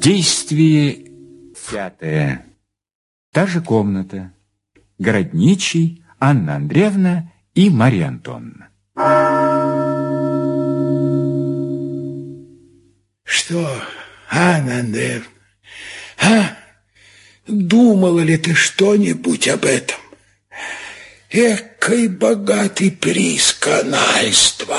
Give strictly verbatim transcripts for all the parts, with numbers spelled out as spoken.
Действие пятое. Та же комната. Городничий, Анна Андреевна и Марья Антоновна. Что, Анна Андреевна, а? Думала ли ты что-нибудь об этом? Экой богатый приз канальства.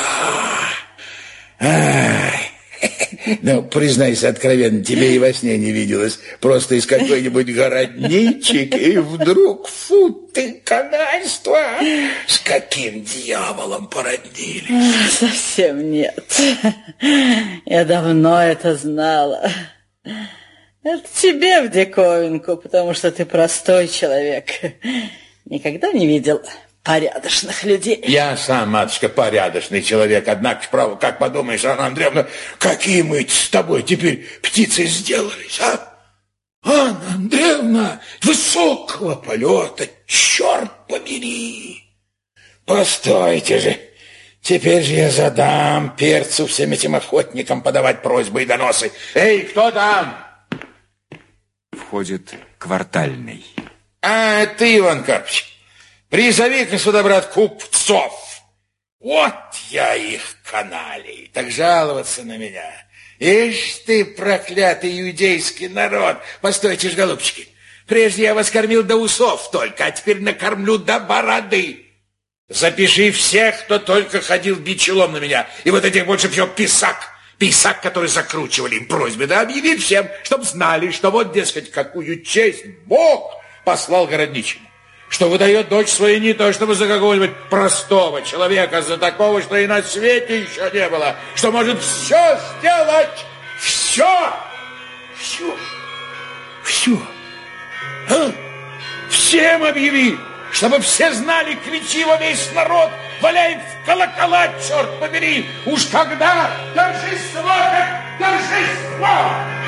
Ай. Ну, признайся откровенно, тебе и во сне не виделось. Просто из какой-нибудь городничек, и вдруг, фу ты, канальство. С каким дьяволом породнились? Совсем нет. Я давно это знала. Это тебе в диковинку, потому что ты простой человек. Никогда не видел порядочных людей. Я сам, матушка, порядочный человек. Однако, право, как подумаешь, Анна Андреевна, какие мы с тобой теперь птицы сделались, а? Анна Андреевна, высокого полета, черт побери. Постойте же. Теперь же я задам перцу всем этим охотникам подавать просьбы и доносы. Эй, кто там? Входит квартальный. А, ты, Иван Карпович, призови-ка сюда, брат, купцов. Вот я их каналей, так жаловаться на меня. Ишь ты, проклятый иудейский народ. Постойте ж, голубчики, прежде я вас кормил до усов только, а теперь накормлю до бороды. Запиши всех, кто только ходил бить челом на меня. И вот этих больше всего писак. Писак, который закручивали им просьбы. Да объявить всем, чтоб знали, что вот, дескать, какую честь Бог послал городничему. Что выдает дочь свою не то, чтобы за какого-нибудь простого человека, а за такого, что и на свете еще не было. Что может все сделать. Все. Все. Все. А? Всем объяви. Чтобы все знали, кричи во весь народ, валяй в колокола, черт побери! Уж когда торжество, как торжество!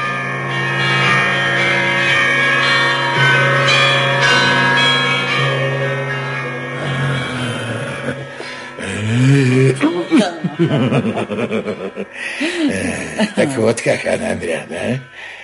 Так вот как, Анна Андреевна, а?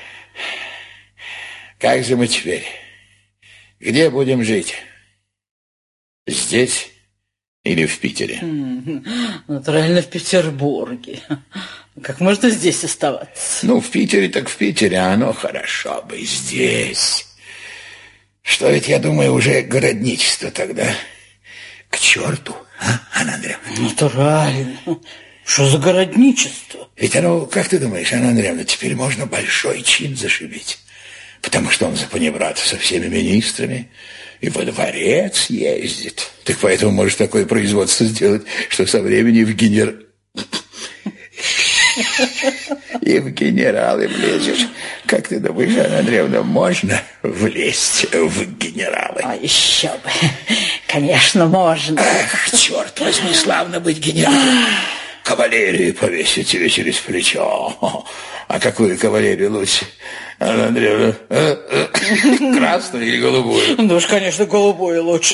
Как же мы теперь? Где будем жить? Здесь или в Питере? Натурально в Петербурге. Как можно здесь оставаться? Ну, в Питере так в Питере, а оно хорошо бы здесь. Что ведь, я думаю, уже городничество тогда к черту, а, Анна Андреевна? Натурально. Что за городничество? Ведь оно, как ты думаешь, Анна Андреевна, теперь можно большой чин зашибить. Потому что он за панибрата со всеми министрами и во дворец ездит. Так поэтому можешь такое производство сделать, что со времени в генер... И в генералы влезешь. Как ты думаешь, Анна Андреевна, можно влезть в генералы? А еще бы. Конечно, можно. Ах, черт возьми, славно быть генералом. Кавалерию повесить тебе через плечо. А какую кавалерию лучше, Анна Андреевна? Красную или голубую? Ну уж, конечно, голубую лучше.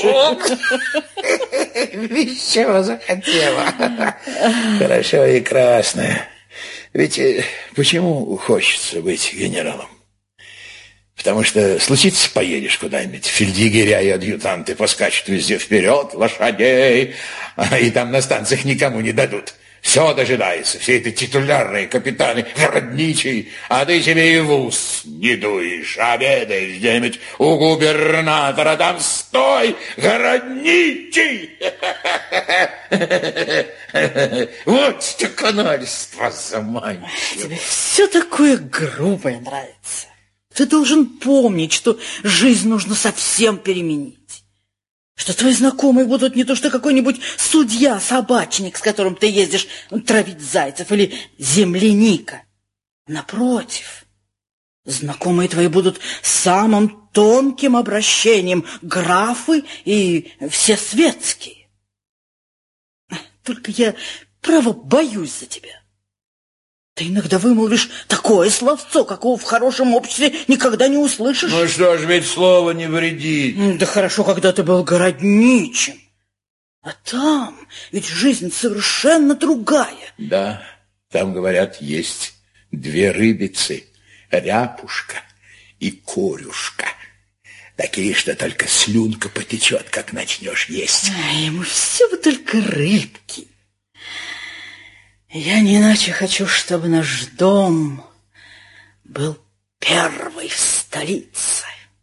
Чего захотела? Хорошо, и красная. Ведь почему хочется быть генералом? Потому что случится, поедешь куда-нибудь, фельдъегеря и адъютанты поскачут везде вперед, лошадей, и там на станциях никому не дадут. Все дожидается, все эти титулярные капитаны, городничий, а ты себе и в ус не дуешь, обедаешь где-нибудь у губернатора, там стой, городничий! Вот что канальство заманчиво. Тебе все такое грубое нравится. Ты должен помнить, что жизнь нужно совсем переменить. Что твои знакомые будут не то что какой-нибудь судья-собачник, с которым ты ездишь травить зайцев, или земляника. Напротив, знакомые твои будут самым тонким обращением, графы и все светские. Только я, право, боюсь за тебя. Ты иногда вымолвишь такое словцо, какого в хорошем обществе никогда не услышишь. Ну что ж, ведь слово не вредит. Да хорошо, когда ты был городничим. А там ведь жизнь совершенно другая. Да, там, говорят, есть две рыбицы. Ряпушка и Корюшка. Такие, что только слюнка потечет, как начнешь есть. А ему все бы только рыбки. Я не иначе хочу, чтобы наш дом был первый в столице.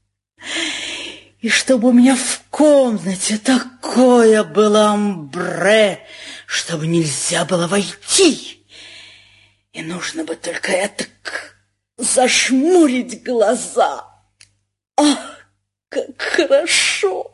И чтобы у меня в комнате такое было амбре, чтобы нельзя было войти. И нужно бы только этак зажмурить глаза. Ах, как хорошо!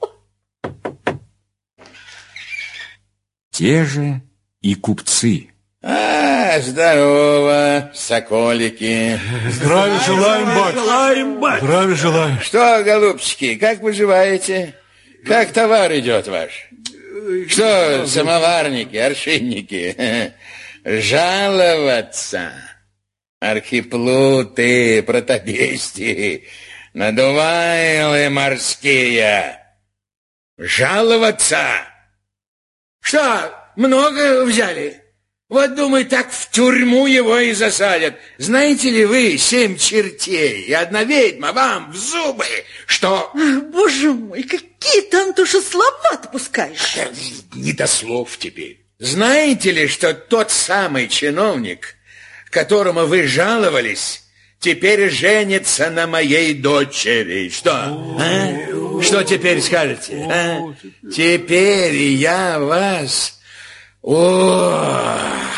Те же и купцы. А, здорово, соколики. Здравия желаем, батюшка. Здравия желаем. Что, голубчики, как поживаете? Как товар идет ваш? Что, самоварники, аршинники? Жаловаться? Архиплуты, протобестии, надувайлы морские. Жаловаться? Что, много взяли? Вот, думаю, так в тюрьму его и засадят. Знаете ли вы, семь чертей и одна ведьма вам в зубы, что... Ах, боже мой, какие ты, Антоша, слова ты пускаешь? Не до слов теперь. Знаете ли, что тот самый чиновник, которому вы жаловались, теперь женится на моей дочери? Что? А? Что теперь скажете? А? Теперь я вас... О,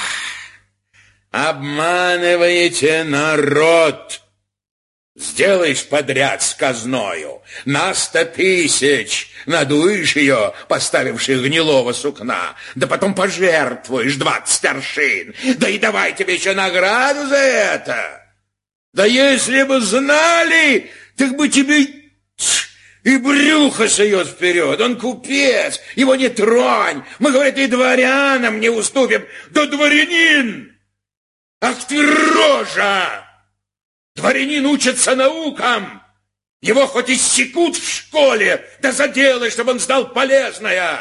обманываете народ. Сделаешь подряд с казною на сто тысяч, надуешь ее, поставивших гнилого сукна, да потом пожертвуешь двадцать аршин, да и давай тебе еще награду за это. Да если бы знали, так бы тебе... И брюхо сует вперед, он купец, его не тронь. Мы, говорит, и дворянам не уступим. Да дворянин! Ах ты рожа! Дворянин учится наукам. Его хоть и секут в школе, да заделай, чтобы он стал полезная.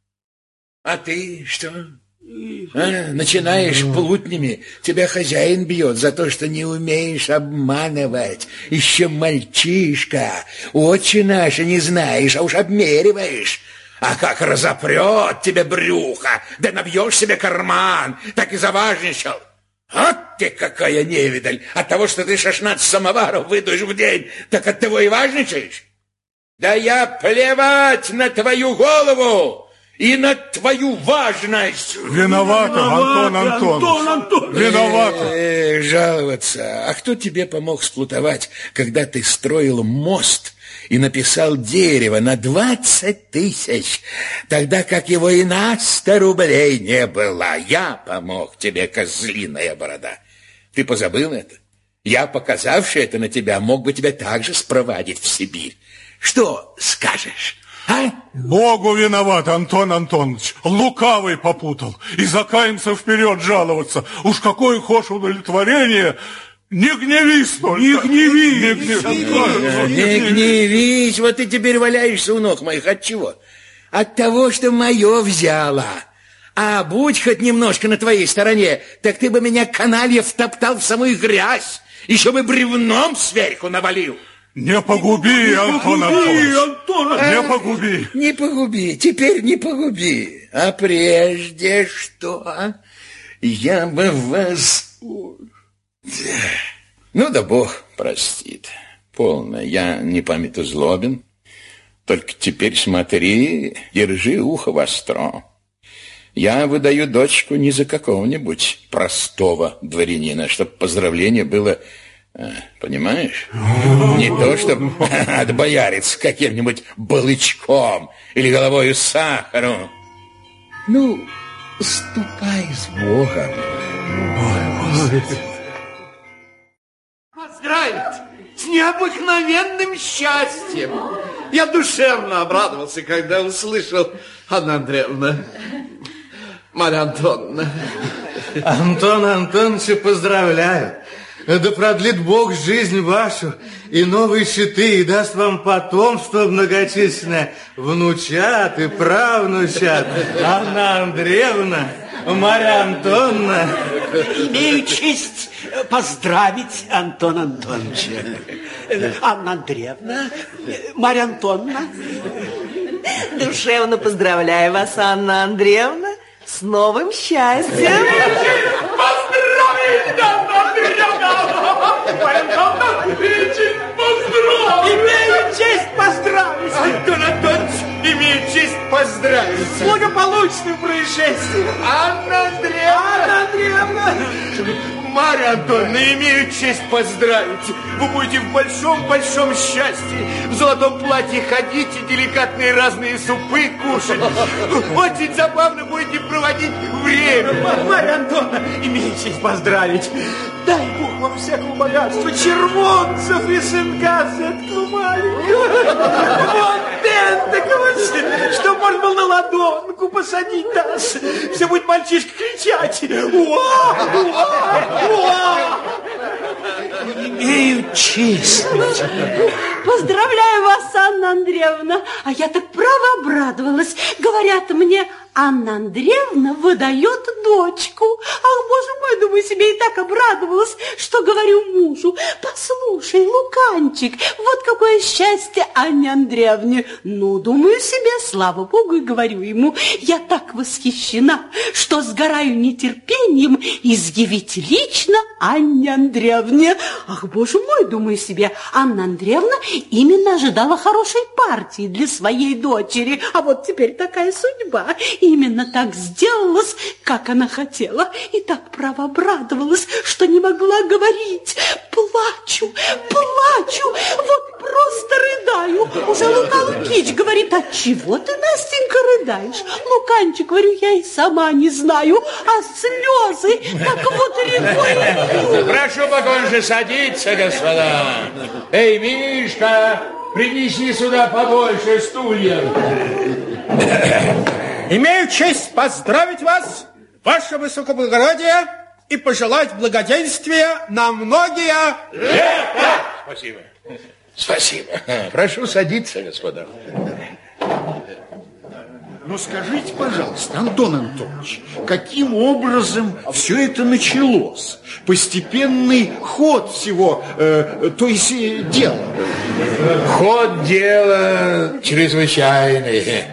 А ты что? А, начинаешь плутнями, тебя хозяин бьет за то, что не умеешь обманывать. Еще мальчишка, отче наши не знаешь, а уж обмериваешь. А как разопрет тебе брюхо, да набьешь себе карман, так и заважничал. Вот ты какая невидаль! От того, что ты шестнадцать самоваров выдуешь в день, так от того и важничаешь? Да я плевать на твою голову! И на твою важность. Виновата, Антон Антонович. Антон Антонович. Виновата. Э, жаловаться. А кто тебе помог сплутовать, когда ты строил мост и написал дерево на двадцать тысяч, тогда как его и на сто рублей не было? Я помог тебе, козлиная борода. Ты позабыл это? Я, показавший это на тебя, мог бы тебя также спровадить в Сибирь. Что скажешь? А? Богу виноват, Антон Антонович. Лукавый попутал. И за каинцев вперед жаловаться. Уж какое хошь удовлетворение. Не гневись только. Не гневись. Не гневись. Не гневись. Вот ты теперь валяешься у ног моих. От чего? От того, что мое взяло. А будь хоть немножко на твоей стороне, так ты бы меня, каналья, втоптал в самую грязь. Еще бы бревном сверху навалил. Не погуби, Антон Антонович, не погуби. Не погуби, теперь не погуби. А прежде что, я бы вас... Ну да Бог простит. Полно, я не памяту злобен. Только теперь смотри, держи ухо востро. Я выдаю дочку не за какого-нибудь простого дворянина, чтобы поздравление было... Понимаешь? Не то, чтобы отбояриться каким-нибудь балычком или головою сахару. Ну, ступай с Богом. Поздравить с необыкновенным счастьем. Я душевно обрадовался, когда услышал, Анна Андреевна, Марья Антоновна. Антон Антоновича поздравляю. Да продлит Бог жизнь вашу и новые щиты, и даст вам потомство многочисленное, внучат и правнучат. Анна Андреевна, Марья Антоновна. Имею честь поздравить Антона Антоновича. Анна Андреевна, Марья Антоновна. Душевно поздравляю вас, Анна Андреевна, с новым счастьем. Поздравить, Анна Андреевна! Марья Антоновна, имею честь поздравить! Имею честь поздравить. Антон Антонович, имею честь поздравить. С благополучным происшествием. Анна Андреевна! Анна Андреевна! Марья Антоновна, имею честь поздравить. Вы будете в большом-большом счастье. В золотом платье ходить и деликатные разные супы кушать. Очень забавно будете проводить время. Марья Антоновна, имею честь поздравить. Дай Бог вам всякого богатства, червонцев и сынка сетку маленького. Вот такого, что можно было на ладонку посадить нас. Все будет мальчишка кричать. Уа! Уа! Уа! Имею честь. Поздравляю вас, Анна Андреевна. А я так право обрадовалась. Говорят мне, Анна Андреевна выдает дочку. Ах, боже мой, думаю себе, и так обрадовалась, что говорю мужу: послушай, Луканчик, вот какое счастье Анне Андреевне. Ну, думаю себе, слава Богу, и говорю ему: я так восхищена, что сгораю нетерпением изъявить лично Анне Андреевне. Ах, боже мой, думаю себе, Анна Андреевна именно ожидала хорошей партии для своей дочери. А вот теперь такая судьба. Именно так сделалось, как она хотела. И так, право, обрадовалась, что не могла говорить. Плачу, плачу, вот просто рыдаю. Уже Лука Лукич говорит: отчего ты, Настенька, рыдаешь? Луканчик, говорю, я и сама не знаю, а слезы так вот рекой льют. Прошу поконче садиться, господа. Эй, Мишка, принеси сюда побольше стульев. Имею честь поздравить вас, ваше высокоблагородие, и пожелать благоденствия на многие лета. Спасибо. Спасибо. Прошу садиться, господа. Ну, скажите, пожалуйста, Антон Антонович, каким образом все это началось? Постепенный ход всего, э, то есть э, дела. Ход дела чрезвычайный.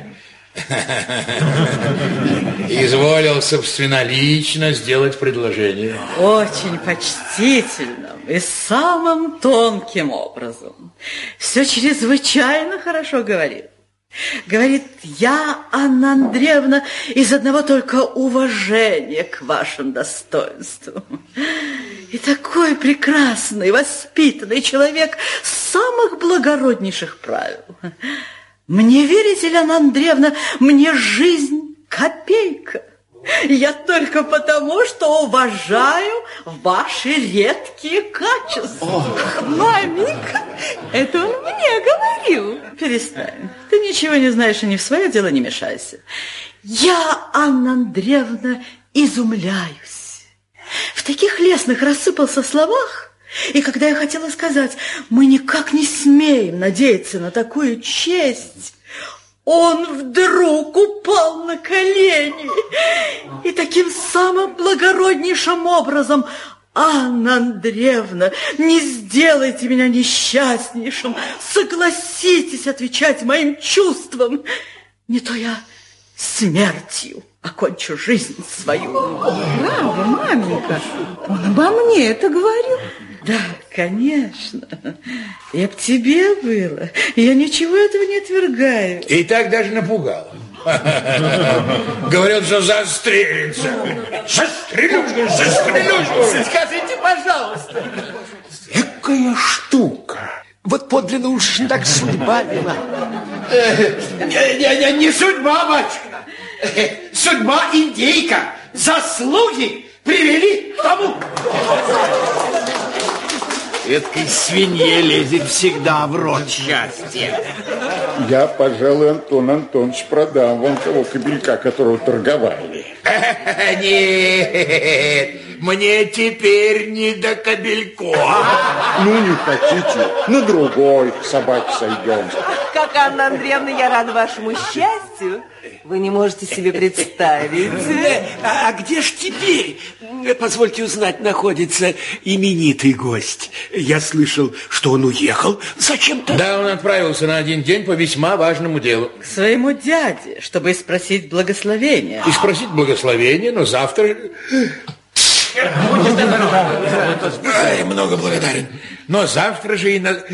Изволил собственнолично сделать предложение. Очень почтительным и самым тонким образом. Все чрезвычайно хорошо говорит. Говорит: я, Анна Андреевна, из одного только уважения к вашим достоинствам. И такой прекрасный, воспитанный человек самых благороднейших правил. Мне верите ли, Анна Андреевна, мне жизнь копейка. Я только потому, что уважаю ваши редкие качества. Ох. Маменька, это он мне говорил. Перестань. Ты ничего не знаешь, и не в свое дело не мешайся. Я, Анна Андреевна, изумляюсь. В таких лестных рассыпался словах. И когда я хотела сказать: мы никак не смеем надеяться на такую честь, он вдруг упал на колени и таким самым благороднейшим образом: Анна Андреевна, не сделайте меня несчастнейшим, согласитесь отвечать моим чувствам, не то я смертью окончу жизнь свою. Право, маменька, он обо мне это говорил. Да, конечно. И об тебе было. Я ничего этого не отвергаю. И так даже напугала. Говорят, что застрелится. Застрелюшка, застрелюшка. Скажите, пожалуйста. Экая штука. Вот подлинно уж так судьба вела. Не, не, не судьба, батюшка. Судьба индейка. Заслуги привели к тому. Этой свинье лезет всегда в рот счастье. Я, пожалуй, Антон Антонович, продам вам того кобелька, которого торговали. Нет, мне теперь не до кобельков. Ну, не хотите, на другой собаке сойдем. Как Анна Андреевна, я рада вашему счастью. Вы не можете себе представить. А где ж теперь, позвольте узнать, находится именитый гость? Я слышал, что он уехал зачем-то. Да, он отправился на один день по весьма важному делу. К своему дяде, чтобы спросить благословения. И спросить благословения, но завтра... Ай, много благодарен. Но завтра же и на...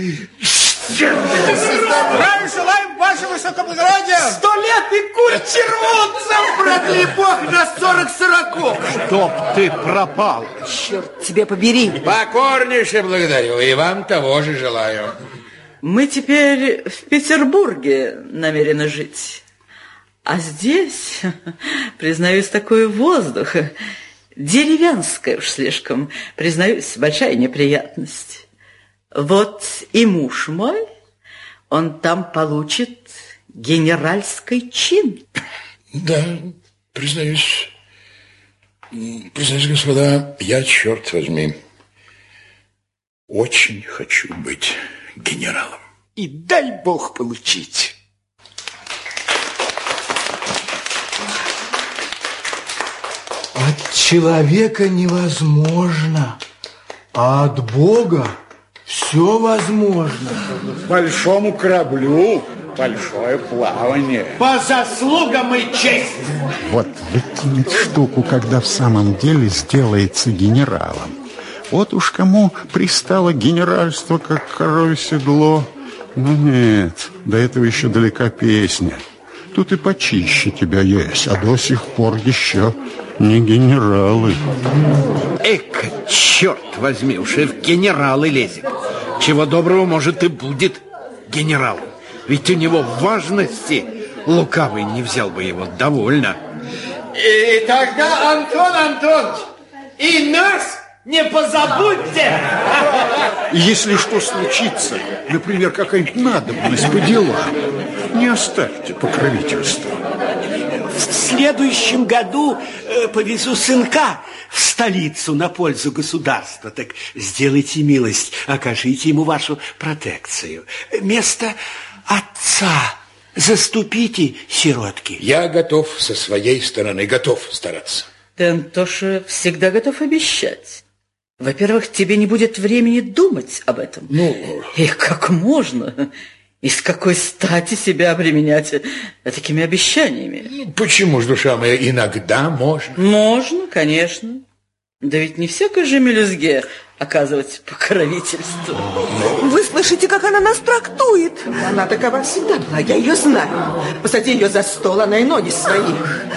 Здравия желаем, ваше высокоблагородие! Сто лет и куль червонцев! Продли бог на сорок сороков! Чтоб ты пропал! Черт тебе побери! Покорнейше благодарю, и вам того же желаю. Мы теперь в Петербурге намерены жить. А здесь, признаюсь, такой воздух, деревенская уж слишком, признаюсь, большая неприятность. Вот и муж мой, он там получит генеральский чин. Да, признаюсь, признаюсь, господа, я, черт возьми, очень хочу быть генералом. И дай бог получить. От человека невозможно, а от Бога все возможно. Большому кораблю большое плавание. По заслугам и честь. Вот выкинет штуку, когда в самом деле сделается генералом. Вот уж кому пристало генеральство, как коровье седло. Но нет, до этого еще далека песня. Тут и почище тебя есть, а до сих пор еще не генералы. Эка, черт возьми, уж и в генералы лезет. Чего доброго, может, и будет генералом. Ведь у него важности лукавый не взял бы его довольно. И тогда, Антон Антонович, и нас не позабудьте! Если что случится, например, какая-нибудь надобность по делам, не оставьте покровительства. В следующем году э, повезу сынка в столицу на пользу государства. Так сделайте милость, окажите ему вашу протекцию. Место отца заступите, сиротки. Я готов со своей стороны, готов стараться. Ты, Антоша, всегда готов обещать. Во-первых, тебе не будет времени думать об этом. Ну... И как можно... И с какой стати себя обременять такими обещаниями? Почему ж, душа моя, иногда можно? Можно, конечно. Да ведь не всякой же мелюзге оказывать покровительство. Вы слышите, как она нас трактует? Она такова всегда была, я ее знаю. Посади ее за стол, она и ноги свои.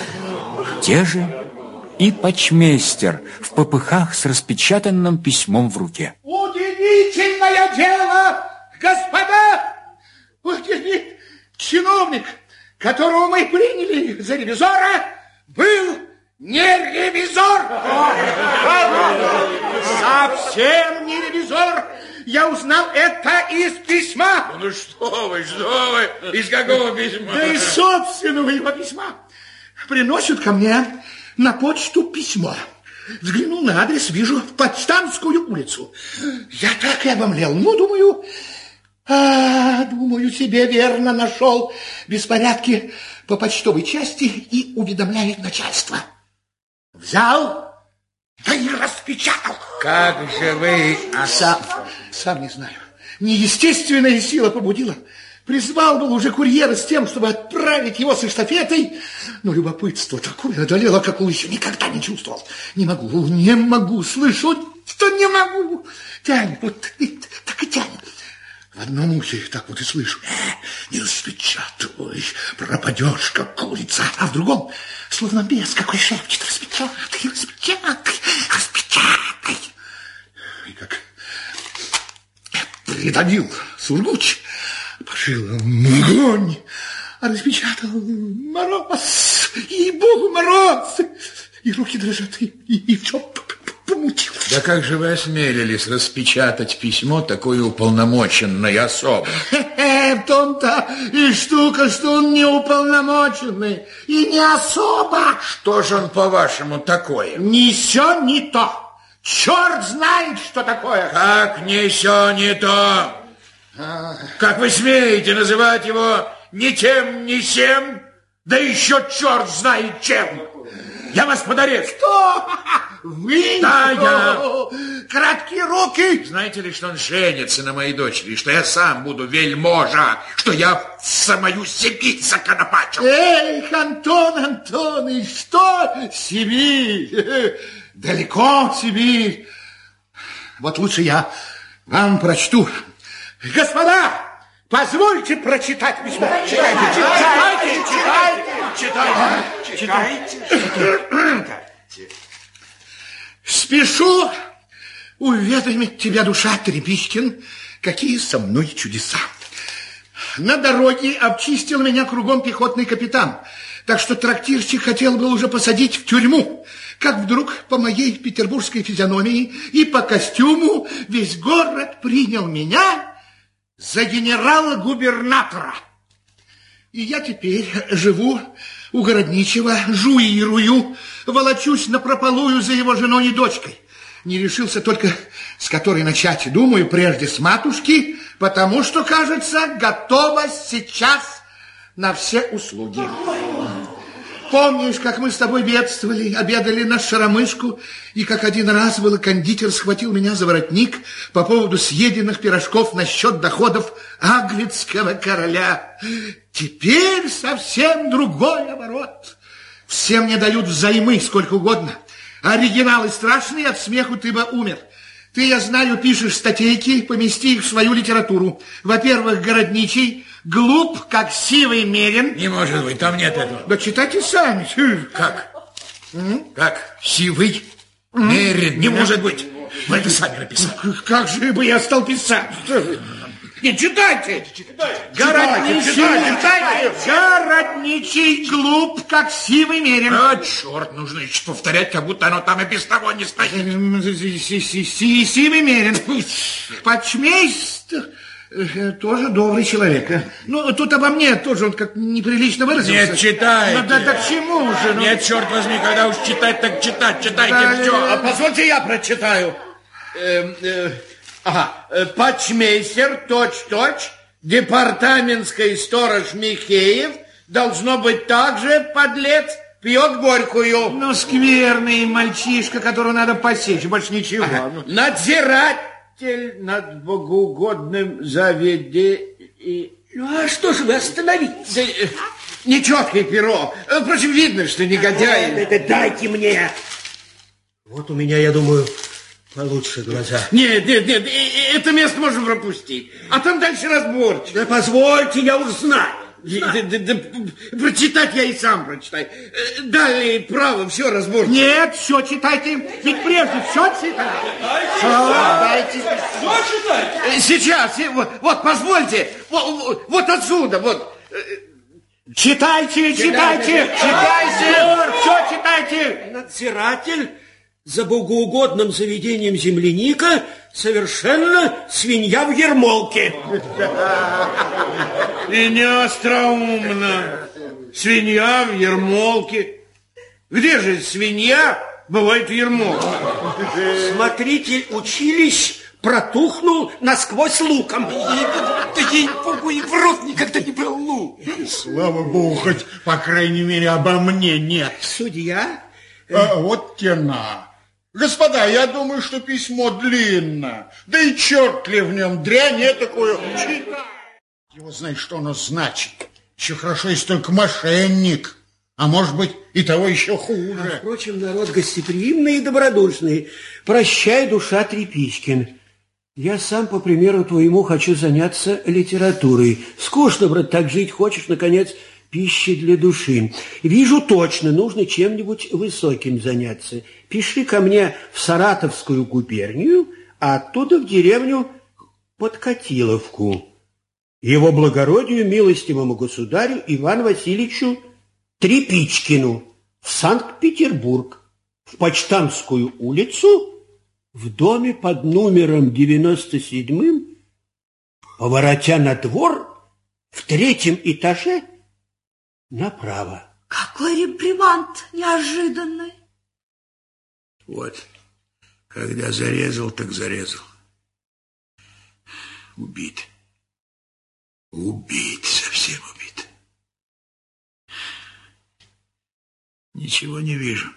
Те же и почмейстер в попыхах с распечатанным письмом в руке. Удивительное дело, господа! Вот чиновник, которого мы приняли за ревизора, был не ревизор. Совсем не ревизор. Я узнал это из письма. Ну что вы, что вы? Из какого письма? Да из собственного его письма. Приносят ко мне на почту письмо. Взглянул на адрес, вижу Почтамскую улицу. Я так и обомлел. Ну, думаю... А, думаю, себе верно нашел беспорядки по почтовой части и уведомляет начальство. Взял, да и распечатал. Как же вы... Сам, сам не знаю. Неестественная сила побудила. Призвал был уже курьера с тем, чтобы отправить его с эстафетой. Но любопытство такое одолело, какого еще никогда не чувствовал. Не могу, не могу, слышу, что не могу. Тянет, вот так и тянет. В одном ухе так вот и слышу. Не распечатывай, пропадешь, как курица. А в другом, словно бес какой шепчет, распечатай, распечатай, распечатай. И как придавил сургуч, пошил огонь, а распечатал мороз, и богу мороз, и руки дрожат, и, и, и все помутилось. Да как же вы осмелились распечатать письмо такой уполномоченной особы? В том-то и штука, что он не уполномоченный и не особо. Что же он, по-вашему, такое? Не сё, не то. Черт знает, что такое. Как не сё, не то? А... Как вы смеете называть его ни тем, ни сем? Да еще черт знает чем. Я вас под арест. Кто? Вы? Да, я. Краткие руки. Знаете ли, что он женится на моей дочери, что я сам буду вельможа, что я в самую Сибирь законопачил. Эх, Антон Антонович, что Сибирь? Далеко Сибирь. Вот лучше я вам прочту. Господа, позвольте прочитать письмо. Читайте, читайте, читайте, читайте, читайте. Спешу уведомить тебя, душа Трепичкин, какие со мной чудеса. На дороге обчистил меня кругом пехотный капитан, так что трактирщик хотел бы уже посадить в тюрьму. Как вдруг по моей петербургской физиономии и по костюму весь город принял меня за генерала-губернатора. И я теперь живу у городничего, жуирую, волочусь напропалую за его женой и дочкой. Не решился только, с которой начать. Думаю, прежде с матушки, потому что, кажется, готова сейчас на все услуги. Помнишь, как мы с тобой бедствовали, обедали на Шаромышку, и как один раз был кондитер схватил меня за воротник по поводу съеденных пирожков насчет доходов английского короля. Теперь совсем другой оборот. Все мне дают взаймы сколько угодно. Оригиналы страшные, от смеху ты бы умер. Ты, я знаю, пишешь статейки, помести их в свою литературу. Во-первых, городничий глуп, как сивый мерин. Не может быть, там нет этого. Да читайте сами. Как? Mm? Как? Сивый мерин? Не может быть. Вы это сами написали. Как же бы я стал писать? Не, читайте. Городничий, читайте. Городничий глуп, как сивый мерин. А, черт, нужно еще повторять, как будто оно там и без того не стоит. Сивый мерин. Почмейстер. Тоже добрый человек. Ну, тут обо мне тоже он как неприлично выразился. Нет, читайте. Да, да, да к чему же? Ну... Нет, черт возьми, когда уж читать, так читать, читайте да, все. А позвольте я прочитаю. Э, э, ага. Почмейстер, точь-точь, департаментский сторож Михеев, должно быть также подлец, пьет горькую. Ну, скверный мальчишка, которого надо посечь, больше ничего. Ага. Надзирать. Над богоугодным заведением. Ну, а что же вы остановились? Да, нечеткое перо. Впрочем, видно, что негодяй. Это дайте мне. Вот у меня, я думаю, получше глаза. Нет, нет, нет, это место можно пропустить. А там дальше разборчик. Да позвольте, я уж знаю. Да, да, да, прочитать я и сам прочитаю. Далее право, все разборчик. Нет, все читайте. Ведь прежде все читайте. Читайте. Все читайте. Сейчас, вот, вот позвольте. Вот, вот отсюда, вот. Читайте, читайте, читайте. Все читайте. Надзиратель за богоугодным заведением земляника совершенно свинья в ермолке. И не остроумно. Свинья в ермолке. Где же свинья бывает в ермолке? Смотритель училищ протухнул насквозь луком. Да ей-богу, и в рот никогда не брал лук. Слава богу, хоть, по крайней мере, обо мне нет. Судья? А, вот тена. Господа, я думаю, что письмо длинно. Да и черт ли в нем, дрянь такую. Читай. Его знает, что оно значит. Еще хорошо, если только мошенник. А может быть, и того еще хуже. А, впрочем, народ гостеприимный и добродушный. Прощай, душа Трепичкин. Я сам, по примеру твоему, хочу заняться литературой. Скучно, брат, так жить хочешь, наконец, пищи для души. Вижу точно, нужно чем-нибудь высоким заняться. Пиши ко мне в Саратовскую губернию, а оттуда в деревню Подкатиловку. Его благородию, милостивому государю Ивану Васильевичу Трепичкину в Санкт-Петербург, в Почтамскую улицу, в доме под номером девяносто семь, поворотя на двор, в третьем этаже направо. Какой реприманд неожиданный. Вот, когда зарезал, так зарезал. Убит. Убит, совсем убит. Ничего не вижу.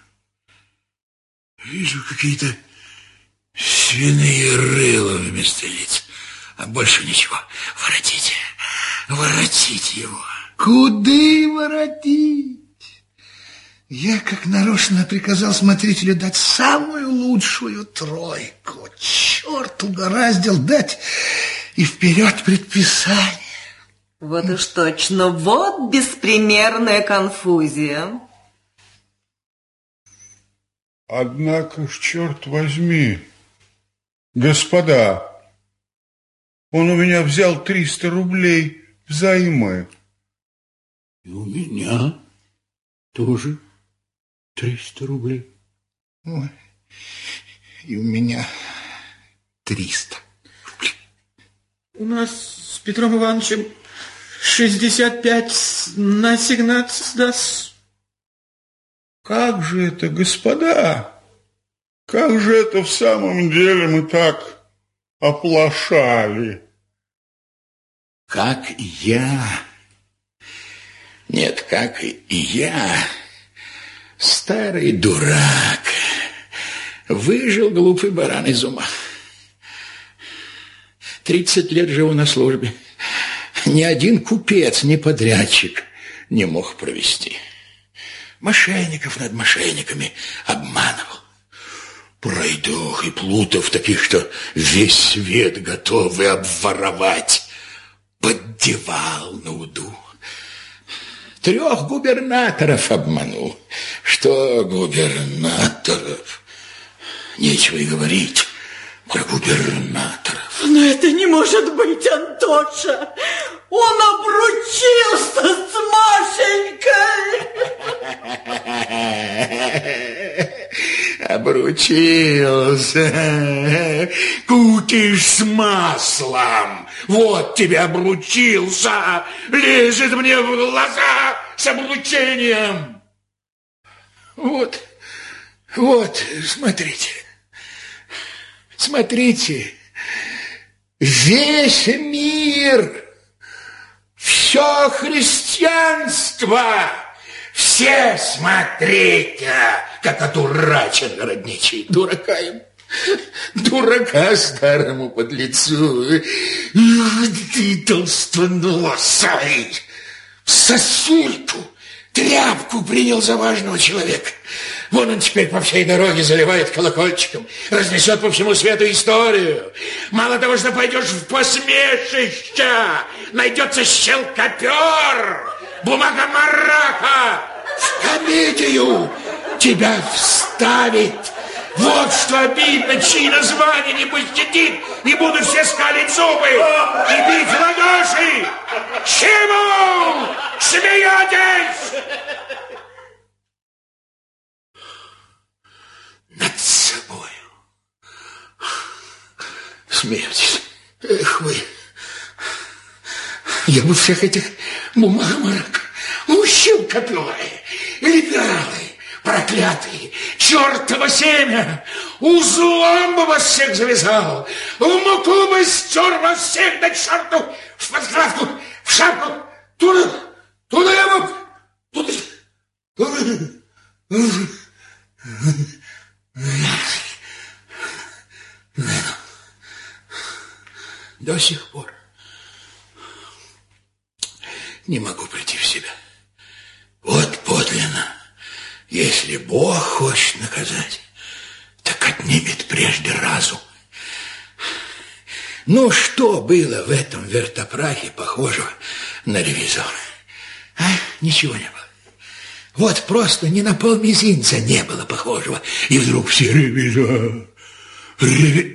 Вижу какие-то свиные рыла вместо лиц. А больше ничего. Воротите. Воротите его. Куды воротить? Я, как нарочно, приказал смотрителю дать самую лучшую тройку. Черт угораздил дать и вперед предписание. Вот уж точно, вот беспримерная конфузия. Однако ж, черт возьми, господа, он у меня взял триста рублей взаймы. И у меня тоже триста рублей. Ой, и у меня триста. У нас с Петром Ивановичем шестьдесят пять на семнадцать даст. Как же это, господа? Как же это в самом деле мы так оплошали? Как я... Нет, как и я, старый дурак, выжил глупый баран из ума. Тридцать лет живу на службе. Ни один купец, ни подрядчик не мог провести. Мошенников над мошенниками обманывал. Пройдох и плутов таких, что весь свет готовы обворовать, поддевал на уду. Трех губернаторов обманул. Что губернаторов? Нечего и говорить про губернаторов. Но это не может быть, Антоша. Он обручился с Машенькой. Обручился. Кутишь с маслом. Вот тебе обручился. Лезет мне в глаза с обручением. Вот, вот, смотрите. Смотрите. Весь мир, все христианство, все смотрите, как одурачен городничий. Дурака им, дурака старому подлецу. Ты толстоносый, сосульку, тряпку принял за важного человека. Вон он теперь по всей дороге заливает колокольчиком, разнесет по всему свету историю. Мало того, что пойдешь в посмешище, найдется щелкопер, бумага-мараха, в комедию тебя вставит. Вот что обидно, чьи названия не пощадит, и будут все скалить зубы и бить в ладоши. Чему смеетесь? Над собою смеетесь. Эх вы. Я бы всех этих бумаг-марок ущил коперы, либералы, проклятые, чертово семя, узлом бы вас всех завязал, в муку бы стер вас всех до черту, в подкладку, в шапку, туда, туда я мог, туда, туда, туда. До сих пор не могу прийти в себя. Вот подлинно, если Бог хочет наказать, так отнимет прежде разум. Ну, что было в этом вертопрахе похожего на ревизора? А? Ничего не было. Вот просто ни на полмизинца не было похожего. И вдруг все ревизор, ревизор.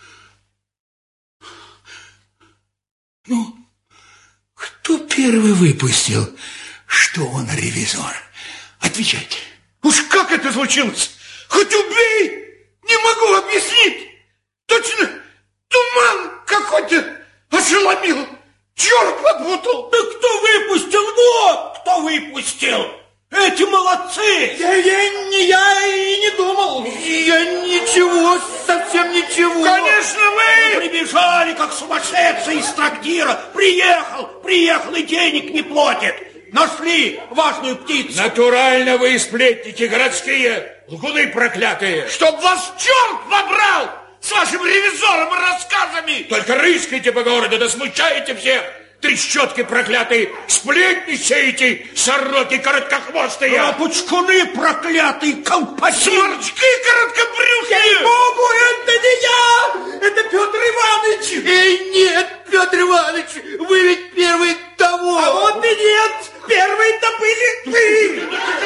Ну, кто первый выпустил, что он ревизор? Отвечайте. Уж как это случилось? Хоть убей! Не могу объяснить. Точно туман какой-то ошеломил. Черт попутал. Да кто выпустил? Вот кто выпустил. Эти молодцы. Я, я, не, я и не думал. Я ничего, совсем ничего. Конечно, вы прибежали, как сумасшедшие из трактира. Приехал, приехал и денег не платит. нашли важную птицу. Натурально вы сплетники городские, лгуны проклятые. Чтоб вас черт побрал с вашим ревизором и рассказами. Только рыскайте по городу, да смущаете всех. Трещотки проклятые, сплетничаете, сороки короткохвостые. Лапучкуны проклятые, колпаки. Сморчки короткобрюхие. Ей-богу, это не я, это Петр Иванович. Эй, нет, Петр Иванович, вы ведь первый того. А вот и нет, первый-то были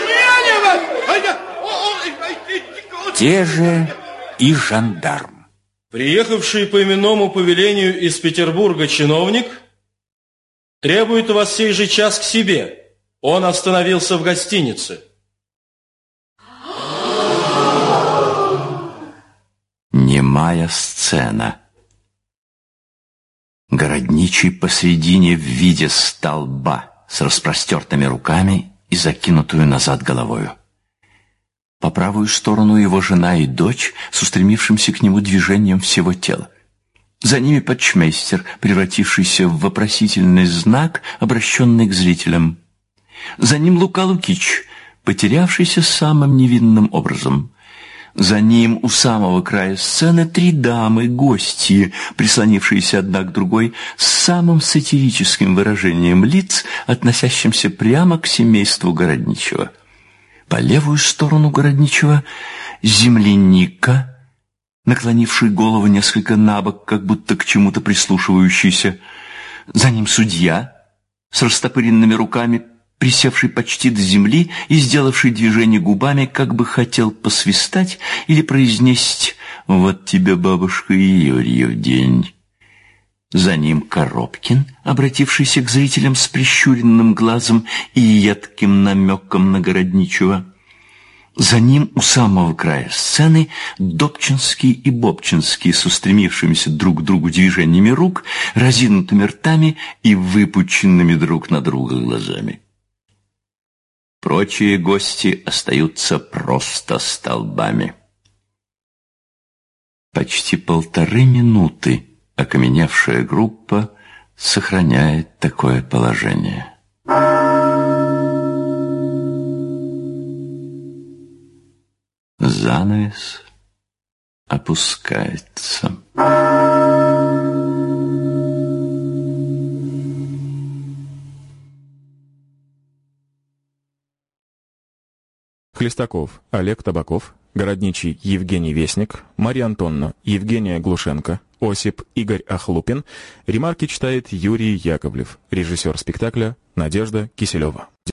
ты. Те же и жандарм. Приехавший по именному повелению из Петербурга чиновник требует вас сей же час к себе. Он остановился в гостинице. Немая сцена. Городничий посредине в виде столба с распростертыми руками и закинутую назад головою. По правую сторону его жена и дочь с устремившимся к нему движением всего тела. За ними почмейстер, превратившийся в вопросительный знак, обращенный к зрителям. За ним Лука Лукич, потерявшийся самым невинным образом. За ним у самого края сцены три дамы, гости, прислонившиеся одна к другой, с самым сатирическим выражением лиц, относящимся прямо к семейству городничего. По левую сторону городничего земляника, наклонивший голову несколько набок, как будто к чему-то прислушивающийся. За ним судья, с растопыренными руками, присевший почти до земли и сделавший движение губами, как бы хотел посвистать или произнести «Вот тебе, бабушка, и Юрьев день». За ним Коробкин, обратившийся к зрителям с прищуренным глазом и едким намеком на городничего. За ним у самого края сцены Добчинский и Бобчинский с устремившимися друг к другу движениями рук, разинутыми ртами и выпученными друг на друга глазами. Прочие гости остаются просто столбами. Почти полторы минуты окаменевшая группа сохраняет такое положение. Занавес опускается. Хлестаков Олег Табаков, городничий Евгений Вестник, Марья Антонна Евгения Глушенко, Осип Игорь Охлупин. Ремарки читает Юрий Яковлев, режиссер спектакля Надежда Киселева.